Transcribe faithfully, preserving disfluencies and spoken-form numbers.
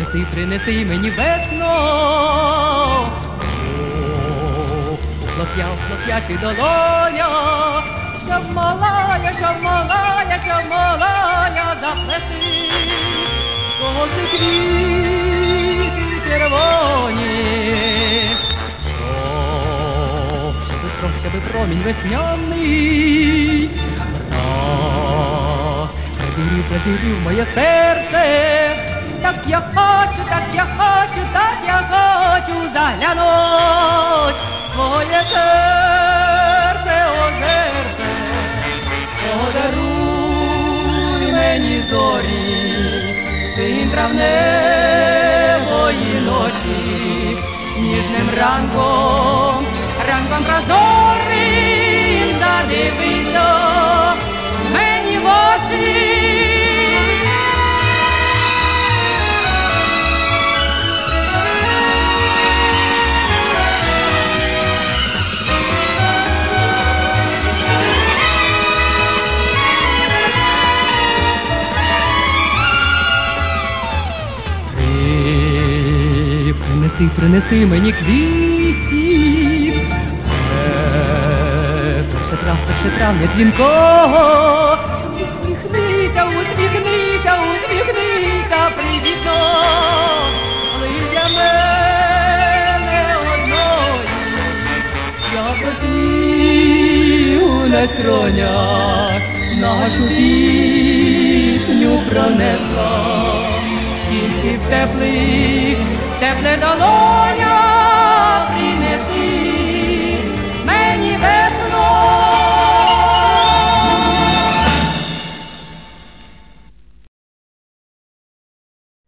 Принеси, принеси мені весно, у хлоп'я, у хлоп'ячих долонях, щоб малая, щоб малая, щоб малая заплести коси квіти червоні. О, щоби про, щоби промінь весняний раз призирів, призирів моє серце. Так я хочу, так я хочу, так я хочу заглянуть твоє серце, о серце, подаруй мені зорі, синь травневої ночі, ніжним ранком, ранком прозорим задивися мені в очі. Принеси, принеси мені квітів, перше трав, перше травня дзвінкого. Усміхнися, усміхнися, усміхнися, привітно, лиш для мене одної. Я просію на скронях, нашу пісню пронесла, тільки в теплих, тепле долоня.